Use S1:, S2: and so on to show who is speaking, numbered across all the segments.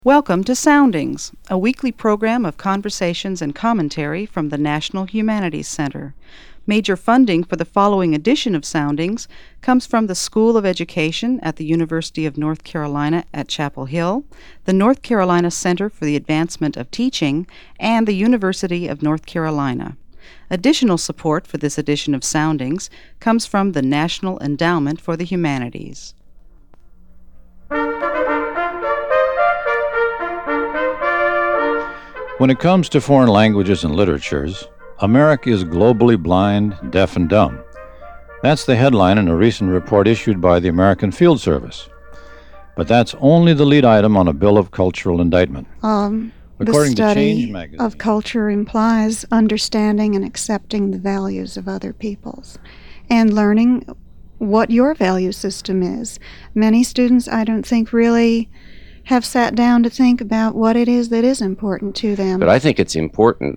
S1: Welcome to Soundings, a weekly program of conversations and commentary from the National Humanities Center. Major funding for the following edition of Soundings comes from the School of Education at the University of North Carolina at Chapel Hill, the North Carolina Center for the Advancement of Teaching, and the University of North Carolina. Additional support for this edition of Soundings comes from the National Endowment for the Humanities.
S2: When it comes to foreign languages and literatures, America is globally blind, deaf, and dumb. That's the headline in a recent report issued by the American Field Service. But that's only the lead item on a bill of cultural indictment. According to Change magazine,
S3: of culture implies understanding and accepting the values of other people's and learning what your value system is. Many students, I don't think, really have sat down to think about what it is that is important to them.
S4: But I think it's important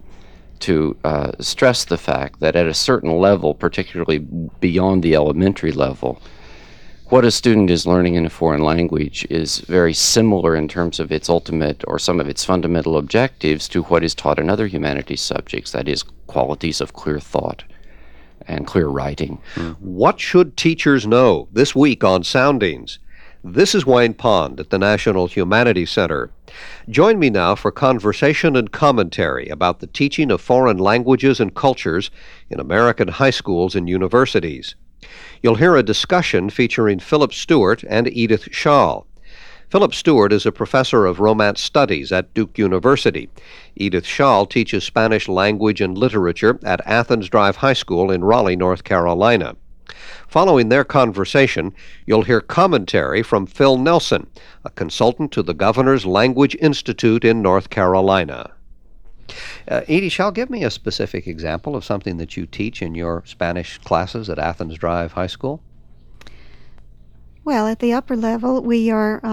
S4: to stress the fact that at a certain level, particularly beyond the elementary level, what a student is learning in a foreign language is very similar in terms of its ultimate or some of its fundamental objectives to what is taught in other humanities subjects, that is, qualities of clear thought and clear writing.
S5: What should teachers know this week on Soundings? This is Wayne Pond at the National Humanities Center. Join me now for conversation and commentary about the teaching of foreign languages and cultures in American high schools and universities. You'll hear a discussion featuring Philip Stewart and Edith Schall. Philip Stewart is a professor of Romance Studies at Duke University. Edith Schall teaches Spanish language and literature at Athens Drive High School in Raleigh, North Carolina. Following their conversation, you'll hear commentary from Phil Nelson, a consultant to the Governor's Language Institute in North Carolina. Edie Schall, give me a specific example of something that you teach in your Spanish classes at Athens Drive High School.
S3: Well, at the upper level, we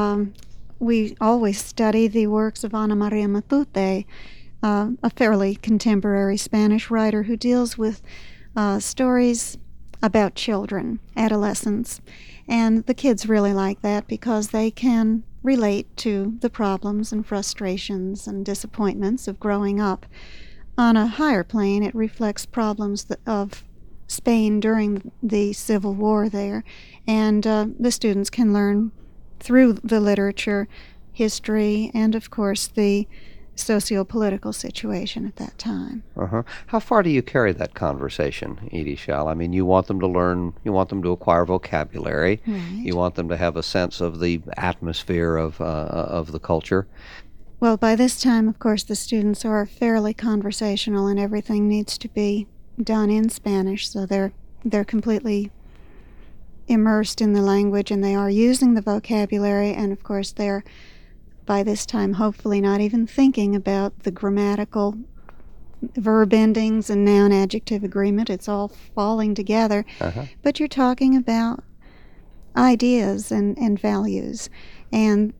S3: always study the works of Ana Maria Matute, a fairly contemporary Spanish writer who deals with stories about children, adolescents, and the kids really like that because they can relate to the problems and frustrations and disappointments of growing up. On a higher plane, it reflects problems of Spain during the Civil War there, and the students can learn through the literature, history, and of course the socio-political situation at that time.
S5: How far do you carry that conversation, Edie Schall? I mean, you want them to learn, you want them to acquire vocabulary,
S3: Right.
S5: You want them to have a sense of the atmosphere of the culture.
S3: Well, by this time, of course, the students are fairly conversational and everything needs to be done in Spanish, so they're completely immersed in the language and they are using the vocabulary, and of course they're by this time hopefully not even thinking about the grammatical verb endings and noun-adjective agreement. It's all falling together. But you're talking about ideas and values and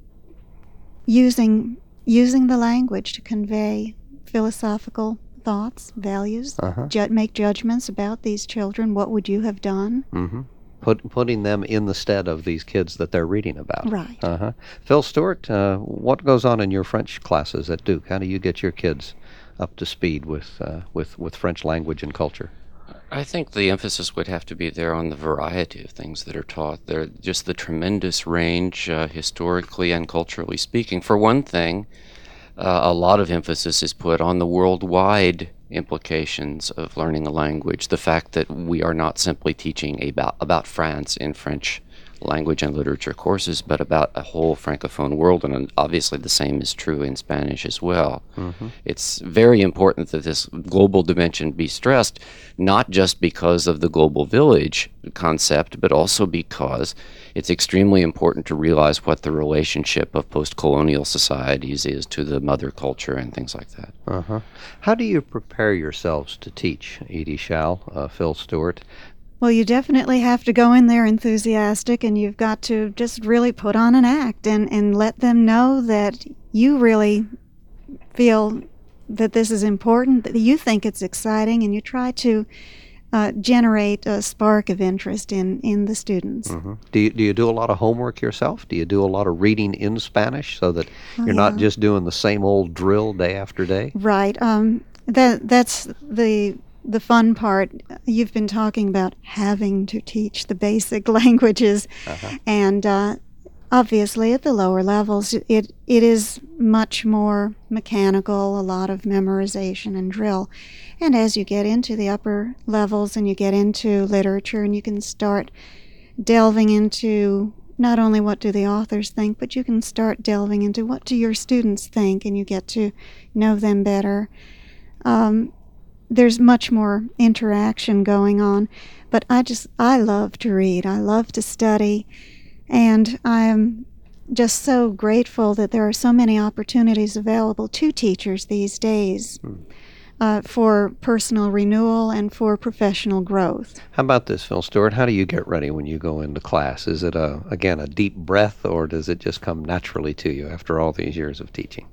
S3: using the language to convey philosophical thoughts, values, make judgments about these children. What would you have done?
S5: Putting them in the stead of these kids that they're reading about.
S3: Right.
S5: Phil Stewart, what goes on in your French classes at Duke? How do you get your kids up to speed with French language and culture?
S4: I think the emphasis would have to be there on the variety of things that are taught. There, just the tremendous range, historically and culturally speaking. For one thing, a lot of emphasis is put on the worldwide implications of learning a language. The fact that we are not simply teaching about France in French language and literature courses, but about a whole Francophone world, and obviously the same is true in Spanish as well. It's very important that this global dimension be stressed, not just because of the global village concept, but also because it's extremely important to realize what the relationship of post-colonial societies is to the mother culture and things like that.
S5: How do you prepare yourselves to teach, Edie Schall, Phil Stewart?
S3: Well, you definitely have to go in there enthusiastic, and you've got to just really put on an act and let them know that you really feel that this is important, that you think it's exciting, and you try to generate a spark of interest in the students.
S5: Mm-hmm. Do you do a lot of homework yourself? Do you do a lot of reading in Spanish so that you're not just doing the same old drill day after day?
S3: Right. That's the fun part. You've been talking about having to teach the basic languages, and obviously at the lower levels it is much more mechanical, a lot of memorization and drill. And as you get into the upper levels and you get into literature and you can start delving into not only what do the authors think, but you can start delving into what do your students think, and you get to know them better. There's much more interaction going on, but I love to read. I love to study, and I'm just so grateful that there are so many opportunities available to teachers these days for personal renewal and for professional growth.
S5: How about this, Phil Stewart? How do you get ready when you go into class? Is it, again, a deep breath, or does it just come naturally to you after all these years of teaching?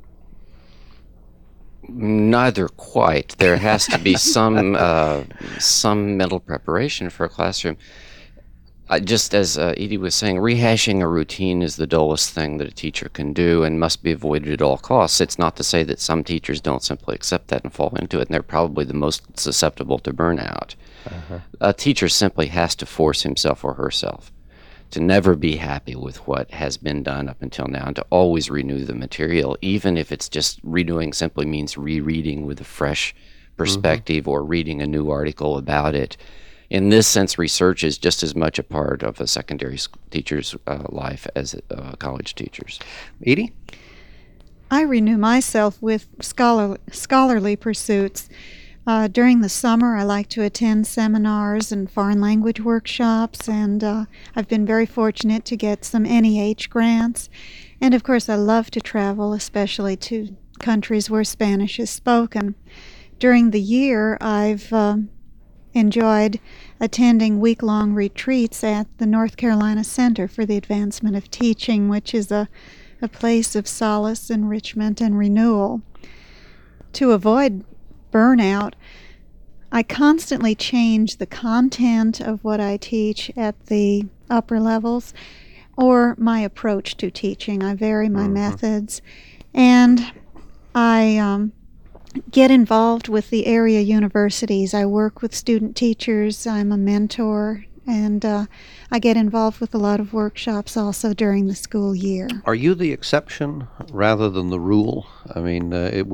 S4: Neither quite. There has to be some mental preparation for a classroom. Just as Edie was saying, rehashing a routine is the dullest thing that a teacher can do and must be avoided at all costs. It's not to say that some teachers don't simply accept that and fall into it, and they're probably the most susceptible to burnout. A teacher simply has to force himself or herself to never be happy with what has been done up until now, and to always renew the material, even if it's just renewing simply means rereading with a fresh perspective or reading a new article about it. In this sense, research is just as much a part of a secondary teacher's life as a college teacher's.
S5: Edie?
S3: I renew myself with scholarly pursuits. During the summer, I like to attend seminars and foreign language workshops, and I've been very fortunate to get some NEH grants. And of course, I love to travel, especially to countries where Spanish is spoken. During the year, I've enjoyed attending week-long retreats at the North Carolina Center for the Advancement of Teaching, which is a place of solace, enrichment, and renewal. To avoid burnout, I constantly change the content of what I teach at the upper levels or my approach to teaching. I vary my methods, and I get involved with the area universities. I work with student teachers. I'm a mentor, and I get involved with a lot of workshops also during the school year.
S5: Are you the exception rather than the rule? I mean,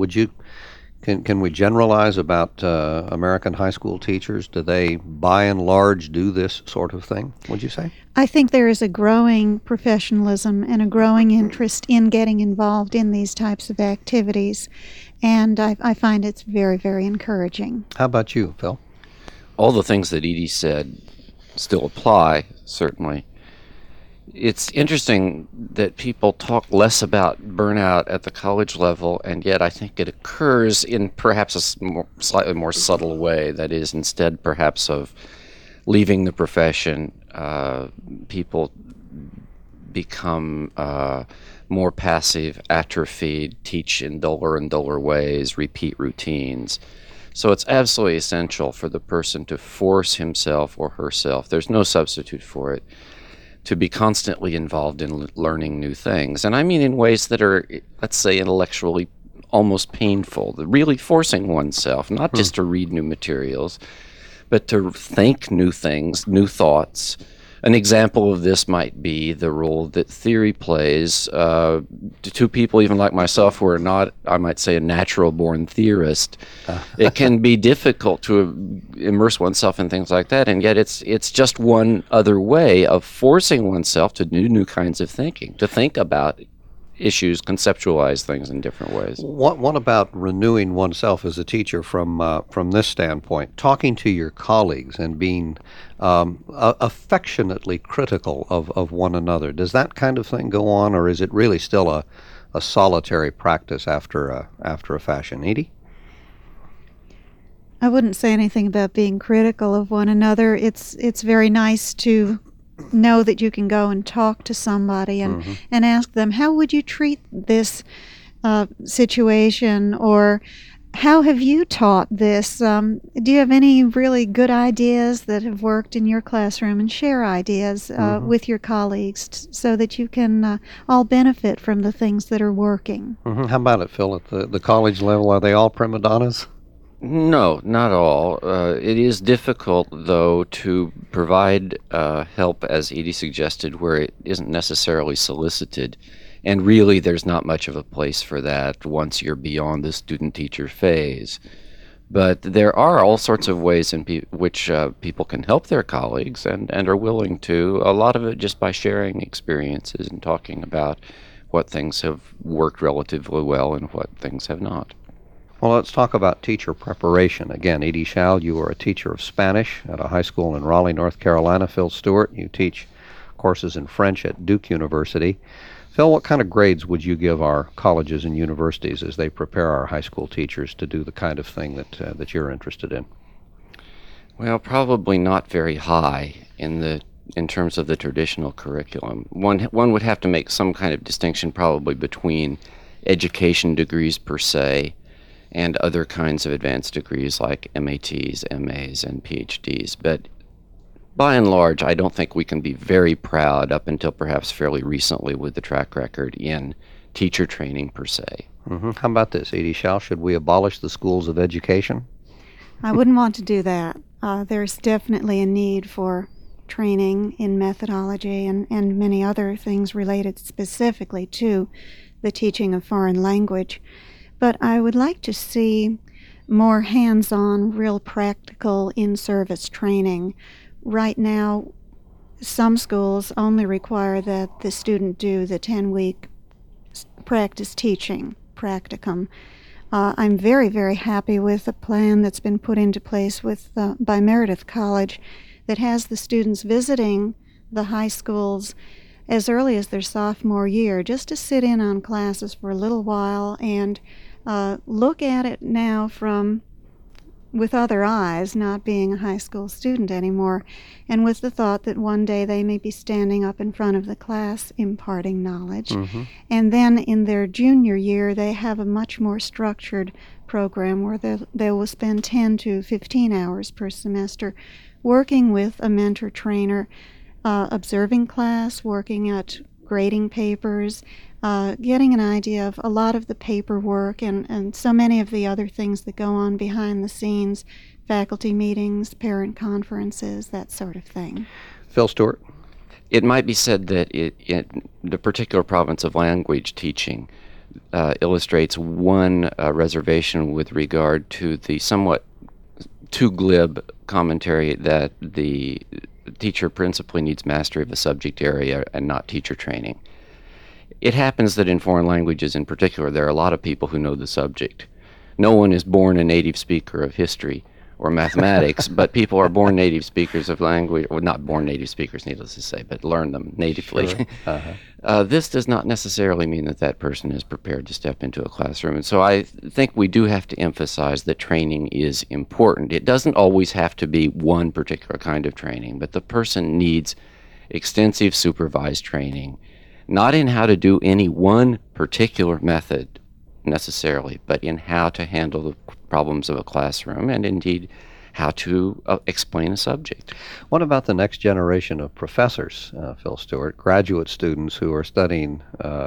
S5: can we generalize about American high school teachers? Do they, by and large, do this sort of thing, would you say?
S3: I think there is a growing professionalism and a growing interest in getting involved in these types of activities, and I find it's very, very encouraging.
S5: How about you, Phil?
S4: All the things that Edie said still apply, certainly. It's interesting that people talk less about burnout at the college level, and yet I think it occurs in perhaps a slightly more subtle way. That is, instead perhaps of leaving the profession, people become more passive, atrophied, teach in duller and duller ways, repeat routines. So it's absolutely essential for the person to force himself or herself, there's no substitute for it, to be constantly involved in learning new things. And I mean in ways that are, let's say, intellectually almost painful, really forcing oneself, not just to read new materials, but to think new things, new thoughts. An example of this might be the role that theory plays to people even like myself who are not, I might say, a natural-born theorist. It can be difficult to immerse oneself in things like that, and yet it's just one other way of forcing oneself to do new kinds of thinking, to think about issues, conceptualize things in different ways.
S5: What about renewing oneself as a teacher from this standpoint? Talking to your colleagues and being affectionately critical of one another. Does that kind of thing go on, or is it really still a solitary practice after a fashion? Edie?
S3: I wouldn't say anything about being critical of one another. It's very nice to know that you can go and talk to somebody and ask them, how would you treat this situation, or How have you taught this? Do you have any really good ideas that have worked in your classroom, and share ideas with your colleagues so that you can all benefit from the things that are working?
S5: How about it, Phil? At the college level, are they all prima donnas?
S4: No, not all. It is difficult, though, to provide help, as Edie suggested, where it isn't necessarily solicited. And really, there's not much of a place for that once you're beyond the student-teacher phase. But there are all sorts of ways in which people can help their colleagues and are willing to, a lot of it just by sharing experiences and talking about what things have worked relatively well and what things have not.
S5: Well, let's talk about teacher preparation. Again, Edie Schall, you are a teacher of Spanish at a high school in Raleigh, North Carolina. Phil Stewart, you teach courses in French at Duke University. Phil, what kind of grades would you give our colleges and universities as they prepare our high school teachers to do the kind of thing that you're interested in?
S4: Well, probably not very high in terms of the traditional curriculum. One would have to make some kind of distinction probably between education degrees per se and other kinds of advanced degrees like MATs, MAs, and PhDs. But by and large, I don't think we can be very proud up until perhaps fairly recently with the track record in teacher training per se.
S5: How about this, Edie Schall? Should we abolish the schools of education?
S3: I wouldn't want to do that. There's definitely a need for training in methodology and many other things related specifically to the teaching of foreign language. But I would like to see more hands-on, real practical in-service training. Right now, some schools only require that the student do the 10-week practice teaching practicum. I'm very, very happy with the plan that's been put into place by Meredith College that has the students visiting the high schools as early as their sophomore year, just to sit in on classes for a little while and look at it now with other eyes, not being a high school student anymore, and with the thought that one day they may be standing up in front of the class imparting knowledge. And then in their junior year, they have a much more structured program where they will spend 10 to 15 hours per semester working with a mentor trainer, observing class, working at grading papers, getting an idea of a lot of the paperwork and so many of the other things that go on behind the scenes, faculty meetings, parent conferences, that sort of thing.
S5: Phil Stewart?
S4: It might be said that the particular province of language teaching illustrates one reservation with regard to the somewhat too glib commentary that the teacher principally needs mastery of a subject area and not teacher training. It happens that in foreign languages in particular, there are a lot of people who know the subject. No one is born a native speaker of history or mathematics, but people are born native speakers of language, or not born native speakers, needless to say, but learn them natively.
S5: Sure.
S4: This does not necessarily mean that that person is prepared to step into a classroom. And so I think we do have to emphasize that training is important. It doesn't always have to be one particular kind of training, but the person needs extensive supervised training, not in how to do any one particular method necessarily, but in how to handle the problems of a classroom and indeed how to explain a subject.
S5: What about the next generation of professors, Phil Stewart, graduate students who are studying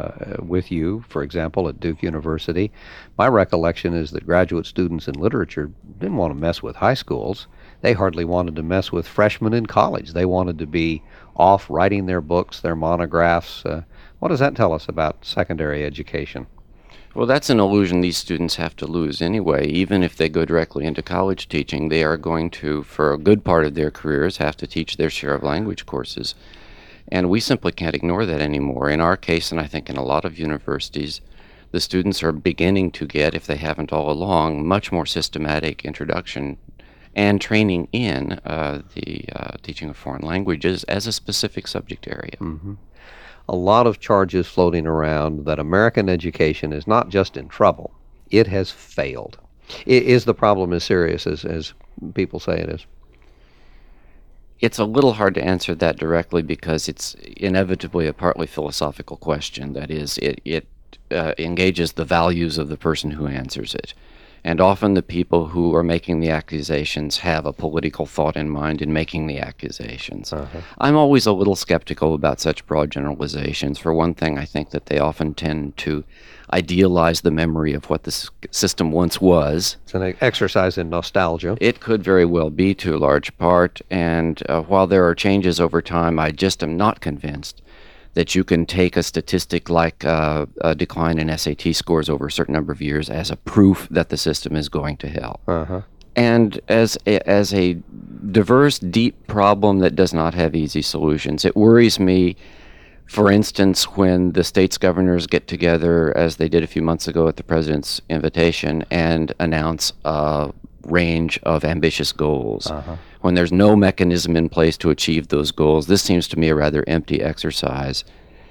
S5: with you, for example, at Duke University? My recollection is that graduate students in literature didn't want to mess with high schools. They hardly wanted to mess with freshmen in college. They wanted to be off writing their books, their monographs. What does that tell us about secondary education?
S4: Well, that's an illusion these students have to lose anyway. Even if they go directly into college teaching, they are going to, for a good part of their careers, have to teach their share of language courses. And we simply can't ignore that anymore. In our case, and I think in a lot of universities, the students are beginning to get, if they haven't all along, much more systematic introduction and training in the teaching of foreign languages as a specific subject area.
S5: A lot of charges floating around that American education is not just in trouble, it has failed. Is the problem as serious as people say it is?
S4: It's a little hard to answer that directly because it's inevitably a partly philosophical question. That is, it engages the values of the person who answers it. And often the people who are making the accusations have a political thought in mind in making the accusations. I'm always a little skeptical about such broad generalizations. For one thing, I think that they often tend to idealize the memory of what the system once was.
S5: It's an exercise in nostalgia.
S4: It could very well be to a large part, and while there are changes over time, I just am not convinced that you can take a statistic like a decline in SAT scores over a certain number of years as a proof that the system is going to hell. And as a diverse, deep problem that does not have easy solutions, it worries me, for instance, when the states' governors get together, as they did a few months ago at the president's invitation, and announce a range of ambitious goals. When there's no mechanism in place to achieve those goals, this seems to me a rather empty exercise.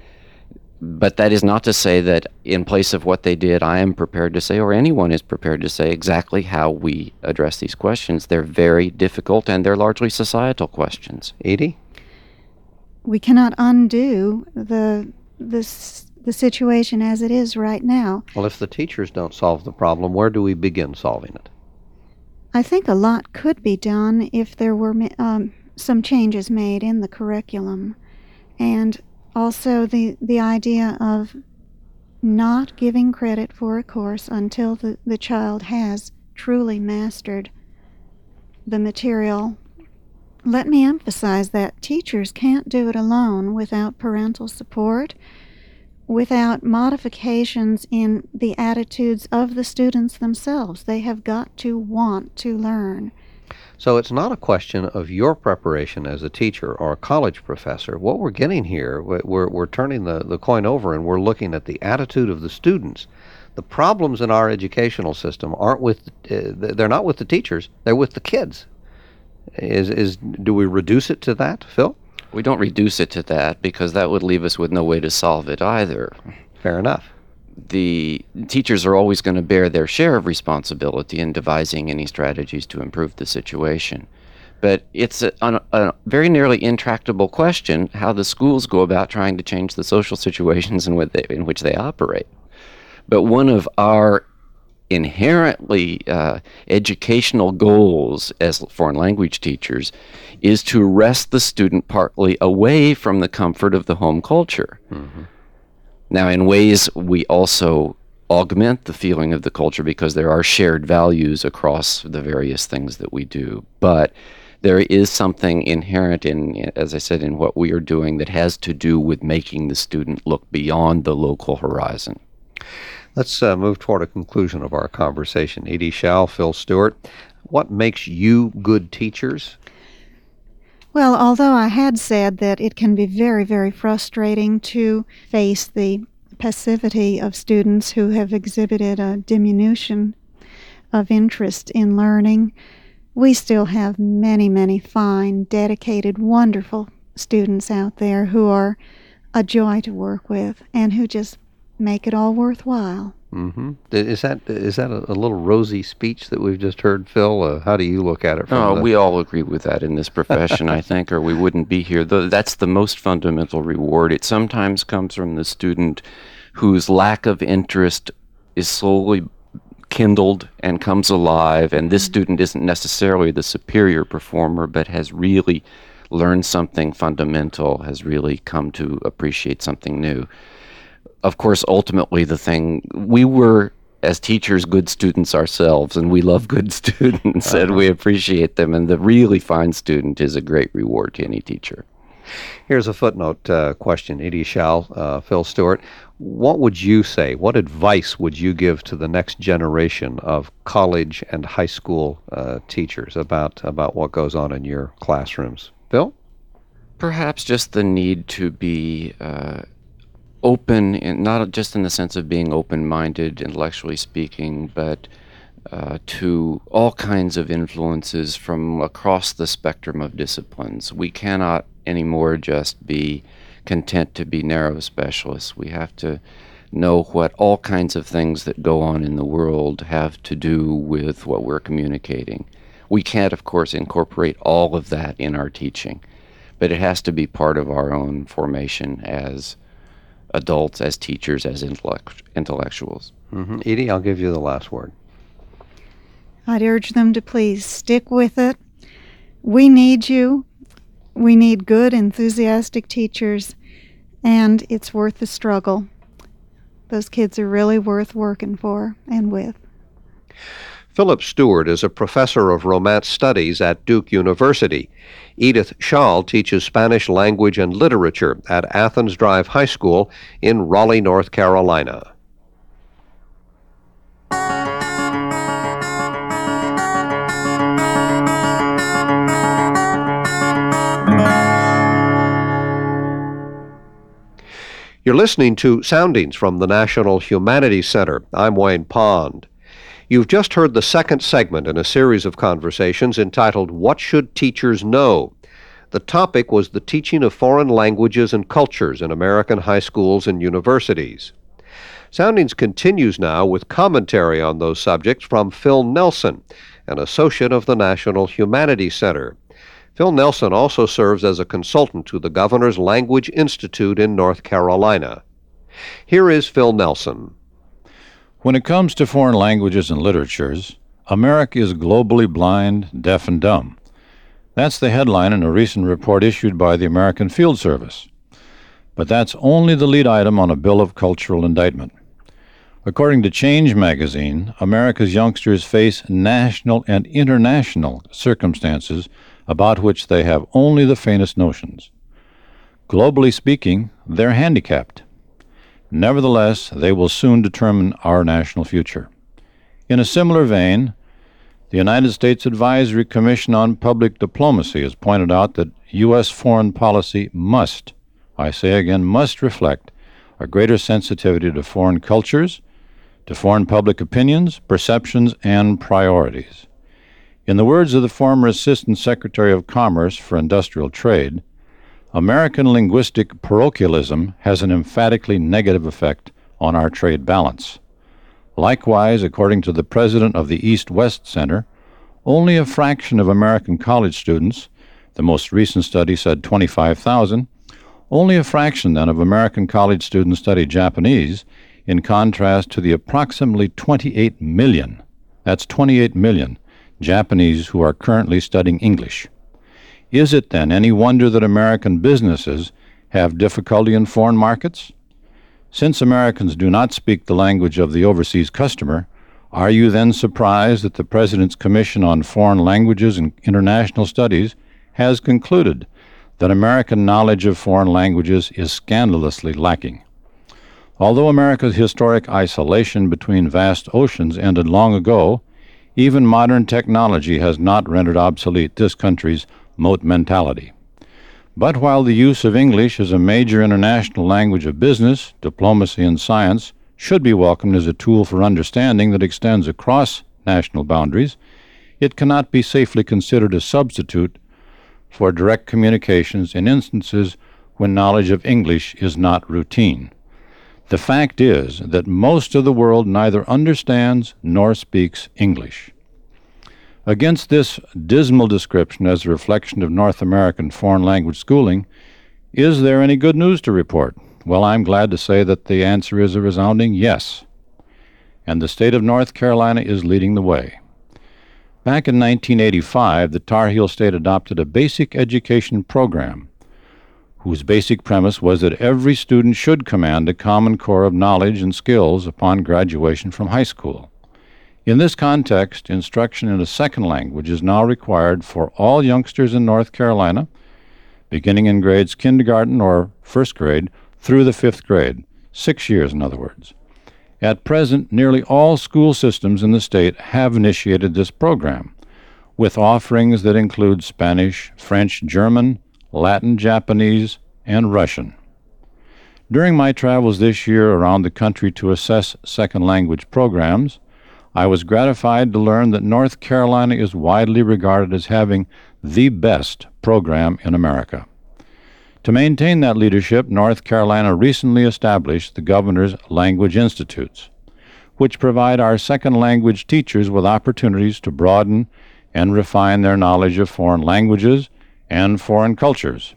S4: But that is not to say that in place of what they did, I am prepared to say, or anyone is prepared to say, exactly how we address these questions. They're very difficult, and they're largely societal questions.
S5: Edie?
S3: We cannot undo the situation as it is right now.
S5: Well, if the teachers don't solve the problem, where do we begin solving it?
S3: I think a lot could be done if there were some changes made in the curriculum. And also the idea of not giving credit for a course until the child has truly mastered the material. Let me emphasize that teachers can't do it alone without parental support, without modifications in the attitudes of the students themselves. They have got to want to learn.
S5: So it's not a question of your preparation as a teacher or a college professor. What we're getting here, we're turning the coin over and we're looking at the attitude of the students. The problems in our educational system they're not with the teachers, they're with the kids. Do we reduce it to that, Phil?
S4: We don't reduce it to that because that would leave us with no way to solve it either.
S5: Fair enough.
S4: The teachers are always going to bear their share of responsibility in devising any strategies to improve the situation. But it's a very nearly intractable question how the schools go about trying to change the social situations in which they operate. But one of our inherently educational goals as foreign language teachers is to wrest the student partly away from the comfort of the home culture. Now, in ways, we also augment the feeling of the culture because there are shared values across the various things that we do. But there is something inherent in, as I said, in what we are doing that has to do with making the student look beyond the local horizon.
S5: Let's move toward a conclusion of our conversation. Edie Shao, Phil Stewart, what makes you good teachers?
S3: Well, although I had said that it can be very, very frustrating to face the passivity of students who have exhibited a diminution of interest in learning, we still have many, many fine, dedicated, wonderful students out there who are a joy to work with and who just make it all worthwhile.
S5: Is that a little rosy speech that we've just heard, Phil? How do you look at it?
S4: We all agree with that in this profession, I think, or we wouldn't be here. That's the most fundamental reward. It sometimes comes from the student whose lack of interest is slowly kindled and comes alive, and this student isn't necessarily the superior performer, but has really learned something fundamental, has really come to appreciate something new. Of course, ultimately, we were, as teachers, good students ourselves, and we love good students, and we appreciate them, and the really fine student is a great reward to any teacher.
S5: Here's a footnote question, Edie Shao, Phil Stewart. What would you say, what advice would you give to the next generation of college and high school teachers about what goes on in your classrooms? Phil?
S4: Perhaps just the need to be open, not just in the sense of being open-minded, intellectually speaking, but to all kinds of influences from across the spectrum of disciplines. We cannot anymore just be content to be narrow specialists. We have to know what all kinds of things that go on in the world have to do with what we're communicating. We can't, of course, incorporate all of that in our teaching, but it has to be part of our own formation as adults, as teachers, as intellectuals.
S5: Edie, I'll give you the last word.
S3: I'd urge them to please stick with it. We need you. We need good, enthusiastic teachers, and it's worth the struggle. Those kids are really worth working for and with.
S5: Philip Stewart is a professor of Romance Studies at Duke University. Edith Schall teaches Spanish language and literature at Athens Drive High School in Raleigh, North Carolina. You're listening to Soundings from the National Humanities Center. I'm Wayne Pond. You've just heard the second segment in a series of conversations entitled, What Should Teachers Know? The topic was the teaching of foreign languages and cultures in American high schools and universities. Soundings continues now with commentary on those subjects from Phil Nelson, an associate of the National Humanities Center. Phil Nelson also serves as a consultant to the Governor's Language Institute in North Carolina. Here is Phil Nelson.
S2: When it comes to foreign languages and literatures, America is globally blind, deaf, and dumb. That's the headline in a recent report issued by the American Field Service. But that's only the lead item on a bill of cultural indictment. According to Change magazine, America's youngsters face national and international circumstances about which they have only the faintest notions. Globally speaking, they're handicapped. Nevertheless, they will soon determine our national future. In a similar vein, the United States Advisory Commission on Public Diplomacy has pointed out that U.S. foreign policy must, I say again, must reflect a greater sensitivity to foreign cultures, to foreign public opinions, perceptions, and priorities. In the words of the former Assistant Secretary of Commerce for Industrial Trade, American linguistic parochialism has an emphatically negative effect on our trade balance. Likewise, according to the president of the East-West Center, only a fraction of American college students, the most recent study said 25,000, only a fraction then of American college students study Japanese, in contrast to the approximately 28 million, that's 28 million, Japanese who are currently studying English. Is it then any wonder that American businesses have difficulty in foreign markets? Since Americans do not speak the language of the overseas customer, are you then surprised that the President's Commission on Foreign Languages and International Studies has concluded that American knowledge of foreign languages is scandalously lacking? Although America's historic isolation between vast oceans ended long ago, even modern technology has not rendered obsolete this country's moat mentality. But while the use of English as a major international language of business, diplomacy, and science should be welcomed as a tool for understanding that extends across national boundaries, it cannot be safely considered a substitute for direct communications in instances when knowledge of English is not routine. The fact is that most of the world neither understands nor speaks English. Against this dismal description as a reflection of North American foreign language schooling, is there any good news to report? Well, I'm glad to say that the answer is a resounding yes. And the state of North Carolina is leading the way. Back in 1985, the Tar Heel State adopted a basic education program whose basic premise was that every student should command a common core of knowledge and skills upon graduation from high school. In this context, instruction in a second language is now required for all youngsters in North Carolina, beginning in grades kindergarten or first grade through the fifth grade, 6 years in other words. At present, nearly all school systems in the state have initiated this program, with offerings that include Spanish, French, German, Latin, Japanese, and Russian. During my travels this year around the country to assess second language programs, I was gratified to learn that North Carolina is widely regarded as having the best program in America. To maintain that leadership, North Carolina recently established the Governor's Language Institutes, which provide our second language teachers with opportunities to broaden and refine their knowledge of foreign languages and foreign cultures.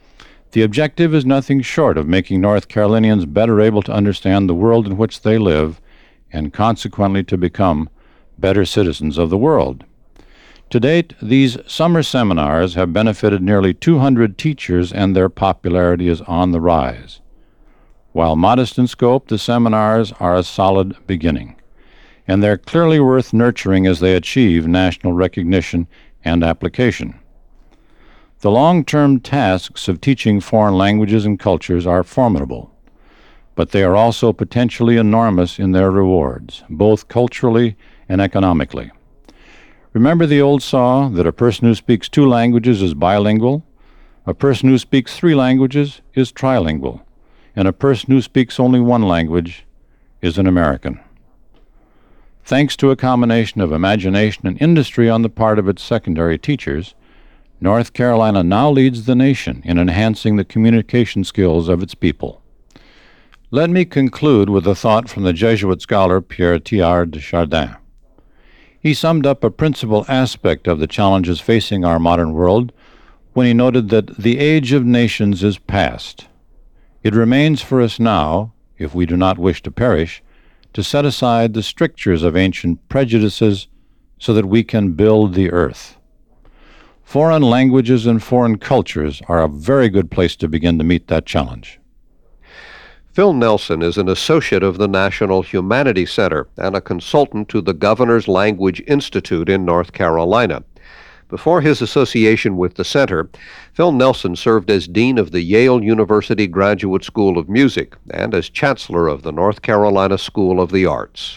S2: The objective is nothing short of making North Carolinians better able to understand the world in which they live and consequently to become better citizens of the world. To date, these summer seminars have benefited nearly 200 teachers, and their popularity is on the rise. While modest in scope, the seminars are a solid beginning, and they're clearly worth nurturing as they achieve national recognition and application. The long-term tasks of teaching foreign languages and cultures are formidable, but they are also potentially enormous in their rewards, both culturally and economically. Remember the old saw that a person who speaks 2 languages is bilingual, a person who speaks 3 languages is trilingual, and a person who speaks only 1 language is an American. Thanks to a combination of imagination and industry on the part of its secondary teachers, North Carolina now leads the nation in enhancing the communication skills of its people. Let me conclude with a thought from the Jesuit scholar Pierre Teilhard de Chardin. He summed up a principal aspect of the challenges facing our modern world when he noted that the age of nations is past. It remains for us now, if we do not wish to perish, to set aside the strictures of ancient prejudices so that we can build the earth. Foreign languages and foreign cultures are a very good place to begin to meet that challenge.
S5: Phil Nelson is an associate of the National Humanities Center and a consultant to the Governor's Language Institute in North Carolina. Before his association with the center, Phil Nelson served as Dean of the Yale University Graduate School of Music and as Chancellor of the North Carolina School of the Arts.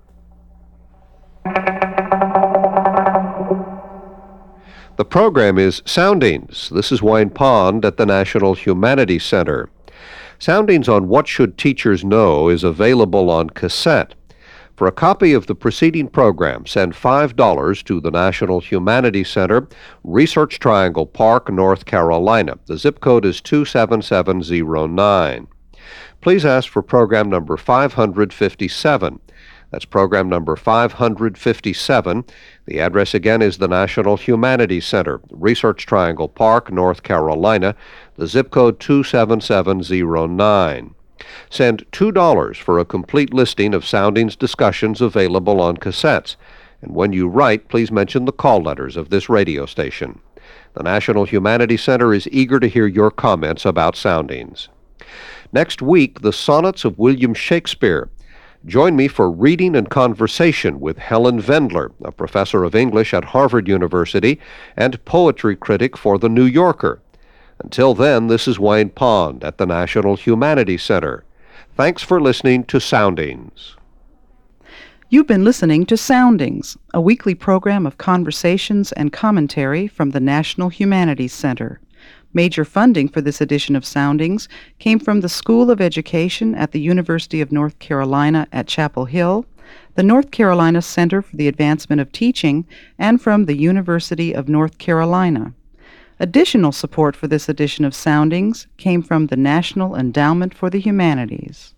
S5: The program is Soundings. This is Wayne Pond at the National Humanities Center. Soundings on What Should Teachers Know is available on cassette. For a copy of the preceding program, send $5 to the National Humanities Center, Research Triangle Park, North Carolina. The zip code is 27709. Please ask for program number 557. That's program number 557. The address again is the National Humanities Center, Research Triangle Park, North Carolina. The zip code 27709. Send $2 for a complete listing of Soundings discussions available on cassettes. And when you write, please mention the call letters of this radio station. The National Humanities Center is eager to hear your comments about Soundings. Next week, the Sonnets of William Shakespeare. Join me for Reading and Conversation with Helen Vendler, a professor of English at Harvard University and poetry critic for The New Yorker. Until then, this is Wayne Pond at the National Humanities Center. Thanks for listening to Soundings.
S1: You've been listening to Soundings, a weekly program of conversations and commentary from the National Humanities Center. Major funding for this edition of Soundings came from the School of Education at the University of North Carolina at Chapel Hill, the North Carolina Center for the Advancement of Teaching, and from the University of North Carolina. Additional support for this edition of Soundings came from the National Endowment for the Humanities.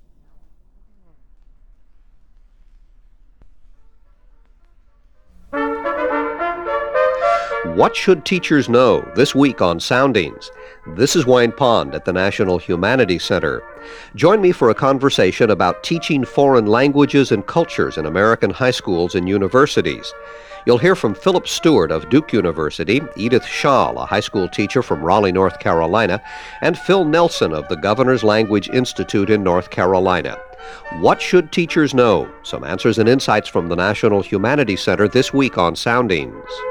S5: What Should Teachers Know? This week on Soundings. This is Wayne Pond at the National Humanities Center. Join me for a conversation about teaching foreign languages and cultures in American high schools and universities. You'll hear from Philip Stewart of Duke University, Edith Schall, a high school teacher from Raleigh, North Carolina, and Phil Nelson of the Governor's Language Institute in North Carolina. What should teachers know? Some answers and insights from the National Humanities Center this week on Soundings.